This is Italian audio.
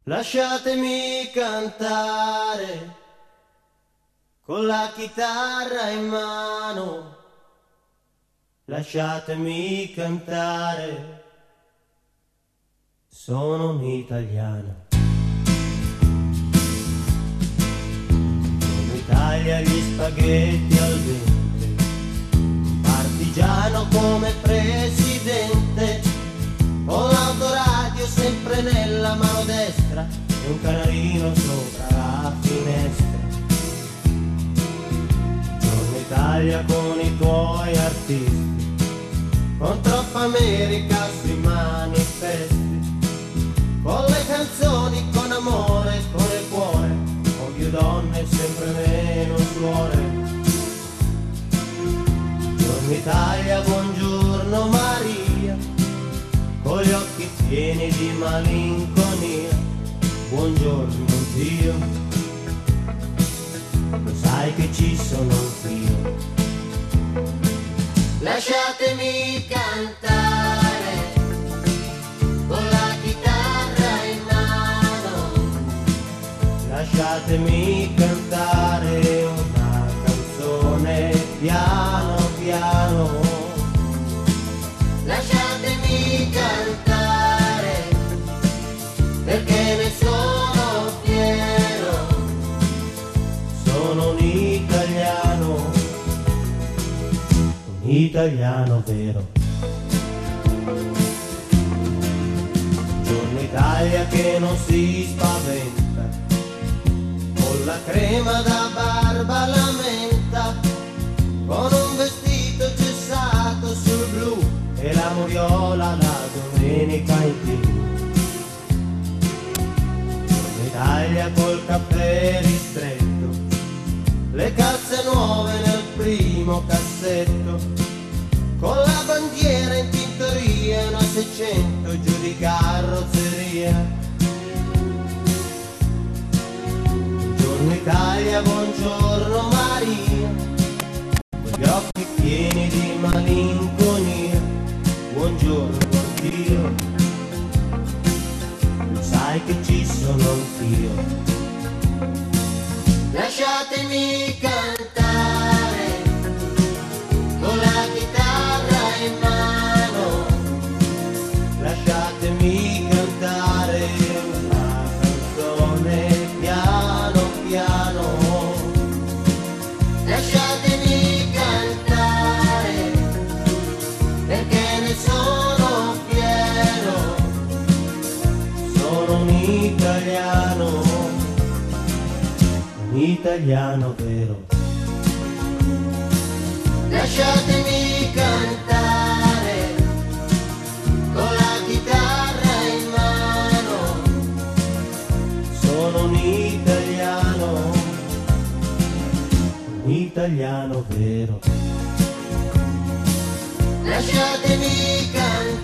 Lasciatemi cantare con la chitarra in mano, lasciatemi cantare, sono un italiano. In Italia gli spaghetti al dente, partigiano come presidente, con l'autoradio sempre nella mano destra e un canarino sopra la finestra. Giorno Italia con i tuoi artisti, con troppa America sui manifesti, con le canzoni, con amore, con il cuore, con più donne e sempre meno suore. Giorno Italia, buongiorno Maria, con gli occhi pieni di malinconia. Buongiorno Dio, lo sai che ci sono anch'io. Lasciatemi cantare con la chitarra in mano, lasciatemi cantare una canzone piano piano. Lasciatemi cantare perché ne sono fiero, sono un italiano vero. Giorno Italia che non si spaventa, con la crema da barba la menta, con un vestito gessato sul blu e la moriola la domenica in TV. Giorno Italia col caffè ristretto, le calze nuove nel primo cassetto, con la bandiera in tintoria e una 600 giù di carrozzeria. Buongiorno Italia, buongiorno Maria, con gli occhi pieni di malinconia. Buongiorno Dio, lo sai che ci sono anch'io. Lasciatemi cantare con la chitarra in mano, lasciatemi cantare una canzone piano piano. Lasciatemi cantare perché ne sono fiero, sono un italiano vero. Lasciatemi cantare con la chitarra in mano, sono un italiano vero. Lasciatemi cantare